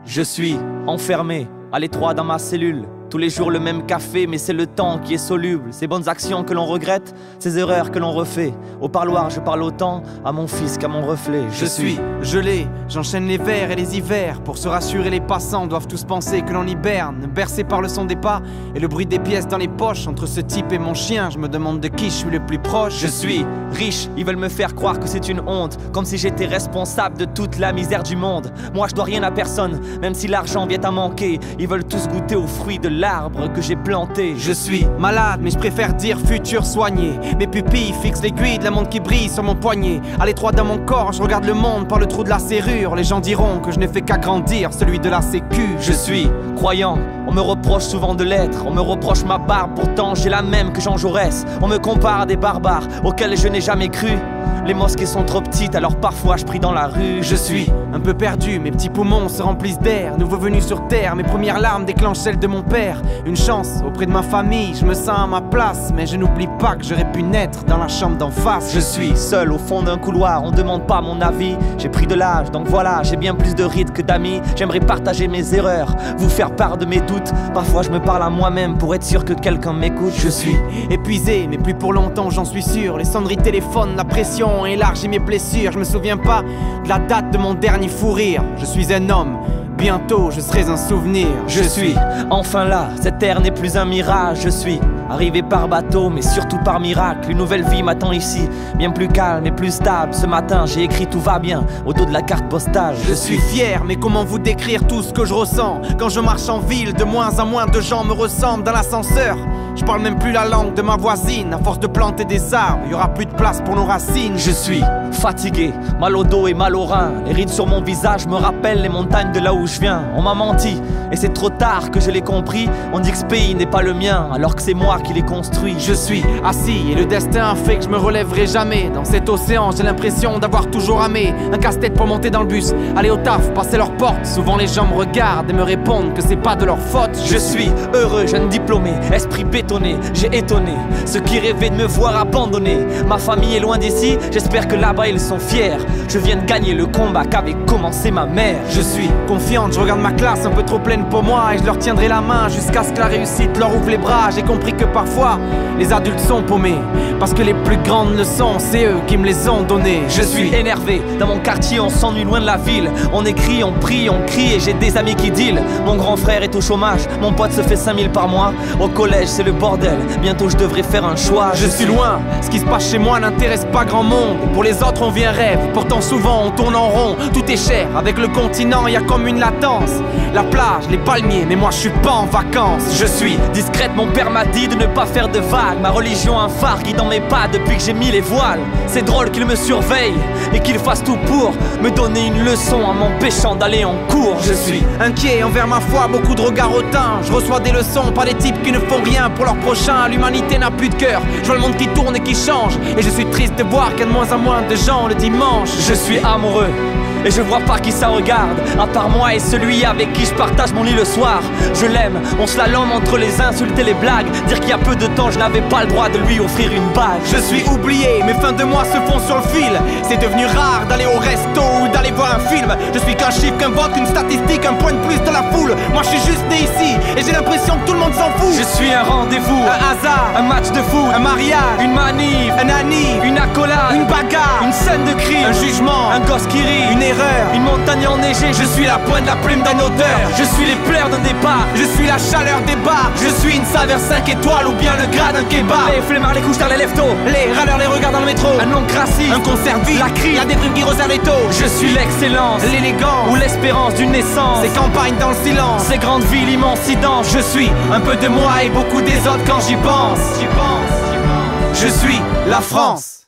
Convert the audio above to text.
Je suis enfermé, à l'étroit dans ma cellule. Tous les jours le même café, mais c'est le temps qui est soluble. Ces bonnes actions que l'on regrette, ces erreurs que l'on refait. Au parloir je parle autant à mon fils qu'à mon reflet. Je suis gelé, j'enchaîne les vers et les hivers. Pour se rassurer les passants doivent tous penser que l'on hiberne. Bercé par le son des pas et le bruit des pièces dans les poches. Entre ce type et mon chien, je me demande de qui je suis le plus proche. Je suis riche, ils veulent me faire croire que c'est une honte. Comme si j'étais responsable de toute la misère du monde. Moi je dois rien à personne, même si l'argent vient à manquer. Ils veulent tous goûter aux fruits de l'arbre que j'ai planté. Je suis malade, mais je préfère dire futur soigné. Mes pupilles fixent l'aiguille de la montre qui brille sur mon poignet. À l'étroit dans mon corps, je regarde le monde par le trou de la serrure. Les gens diront que je n'ai fait qu'agrandir celui de la sécu. Je suis croyant, on me reproche souvent de l'être. On me reproche ma barbe, pourtant j'ai la même que Jean Jaurès. On me compare à des barbares auxquels je n'ai jamais cru. Les mosquées sont trop petites, alors parfois je prie dans la rue. Je suis un peu perdu, mes petits poumons se remplissent d'air. Nouveau venu sur terre, mes premières larmes déclenchent celles de mon père. Une chance auprès de ma famille, je me sens à ma place. Mais je n'oublie pas que j'aurais pu naître dans la chambre d'en face. Je suis seul au fond d'un couloir, on demande pas mon avis. J'ai pris de l'âge, donc voilà, j'ai bien plus de rides que d'amis. J'aimerais partager mes erreurs, vous faire part de mes doutes. Parfois je me parle à moi-même pour être sûr que quelqu'un m'écoute. Je suis épuisé, mais plus pour longtemps, j'en suis sûr. Les sonneries téléphone, la pression élargit mes blessures. Je me souviens pas de la date de mon dernier fou rire. Je suis un homme, bientôt je serai un souvenir. Je suis enfin là, cette terre n'est plus un mirage. Je suis arrivé par bateau, mais surtout par miracle. Une nouvelle vie m'attend ici, bien plus calme et plus stable. Ce matin j'ai écrit tout va bien au dos de la carte postale. Je suis fier, mais comment vous décrire tout ce que je ressens? Quand je marche en ville, de moins en moins de gens me ressemblent. Dans l'ascenseur, je parle même plus la langue de ma voisine. À force de planter des arbres, il y aura plus de place pour nos racines. Je suis fatigué, mal au dos et mal au rein. Les rides sur mon visage me rappellent les montagnes de là où je viens. On m'a menti, et c'est trop tard que je l'ai compris. On dit que ce pays n'est pas le mien, alors que c'est moi qui l'ai construit. Je suis assis, et le destin a fait que je me relèverai jamais. Dans cet océan, j'ai l'impression d'avoir toujours ramé. Un casse-tête pour monter dans le bus, aller au taf, passer leurs portes. Souvent les gens me regardent et me répondent que c'est pas de leur faute. Je suis heureux, jeune diplômé, esprit bétonné. J'ai étonné ceux qui rêvaient de me voir abandonné. Ma famille est loin d'ici, j'espère que là-bas ils sont fiers. Je viens de gagner le combat qu'avait commencé ma mère. Je suis confiante, je regarde ma classe un peu trop pleine pour moi. Et je leur tiendrai la main jusqu'à ce que la réussite leur ouvre les bras. J'ai compris que parfois les adultes sont paumés, parce que les plus grandes leçons c'est eux qui me les ont données. Je suis énervé, dans mon quartier on s'ennuie loin de la ville. On écrit, on prie, on crie et j'ai des amis qui deal. Mon grand frère est au chômage, mon pote se fait 5000 par mois. Au collège c'est le bordel, bientôt je devrais faire un choix. Je suis loin, ce qui se passe chez moi n'intéresse pas grand monde. Pour les autres on vit un rêve, pourtant souvent on tourne en rond. Tout est cher, avec le continent y a comme une latence. La plage, les palmiers, mais moi je suis pas en vacances. Je suis discrète, mon père m'a dit de ne pas faire de vagues. Ma religion un phare guidant mes pas depuis que j'ai mis les voiles. C'est drôle qu'il me surveille et qu'il fasse tout pour me donner une leçon en m'empêchant d'aller en cours. Je suis inquiet envers ma foi, beaucoup de regards hautains. Je reçois des leçons, pas des types qui ne font rien pour leur prochain. L'humanité n'a plus de cœur, je vois le monde qui tourne et qui change. Et je suis triste de voir qu'il y a de moins en moins de gens le dimanche. Je suis amoureux et je vois pas qui ça regarde, à part moi et celui avec qui je partage mon lit le soir. Je l'aime, on se la lame entre les insultes et les blagues. Dire qu'il y a peu de temps je n'avais pas le droit de lui offrir une bague. Je suis oublié, mes fins de mois se font sur le fil. C'est devenu rare d'aller au resto ou d'aller voir un film. Je suis qu'un chiffre, qu'un vote, qu'une statistique, un point de plus de la foule. Moi je suis juste né ici et j'ai l'impression que tout le monde s'en fout. Je suis un rendez-vous, un hasard, un match de foot, un mariage, une manif, un anniv, une accolade, une bagarre, une scène de crime, un jugement, un gosse qui rit, une erreur, une montagne enneigée. Je suis la pointe de la plume d'un auteur, je suis les pleurs d'un départ, je suis la chaleur des bars, je suis une saveur 5 étoiles ou bien le gras d'un kebab. Les flemmards, les couches tard, les lève-tôt, les râleurs, les regards dans le métro, un nom crassiste, un concert vide, la crie, la déprime qui resserre les taux. Je suis l'excellence, l'élégance ou l'espérance d'une naissance. Ces campagnes dans le silence, ces grandes villes immensidence. Je suis un peu de moi et beaucoup des autres quand j'y pense. Je suis la France.